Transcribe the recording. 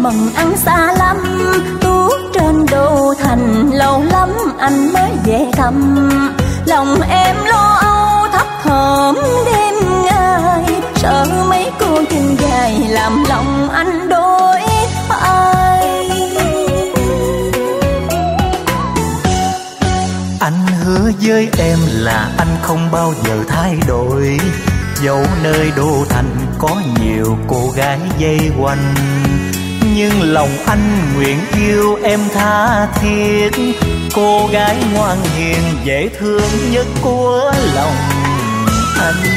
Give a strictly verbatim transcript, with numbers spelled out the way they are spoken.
mừng ăn xa lắm, tuốt trên đô thành lâu lắm anh mới về thăm. Lòng em lo âu thấp thỏm đêm ngày, sợ mấy cô chân dài làm lòng anh đổi ai. Anh hứa với em là anh không bao giờ thay đổi, dẫu nơi đô thành có nhiều cô gái vây quanh, nhưng lòng anh nguyện yêu em tha thiết, cô gái ngoan hiền dễ thương nhất của lòng anh.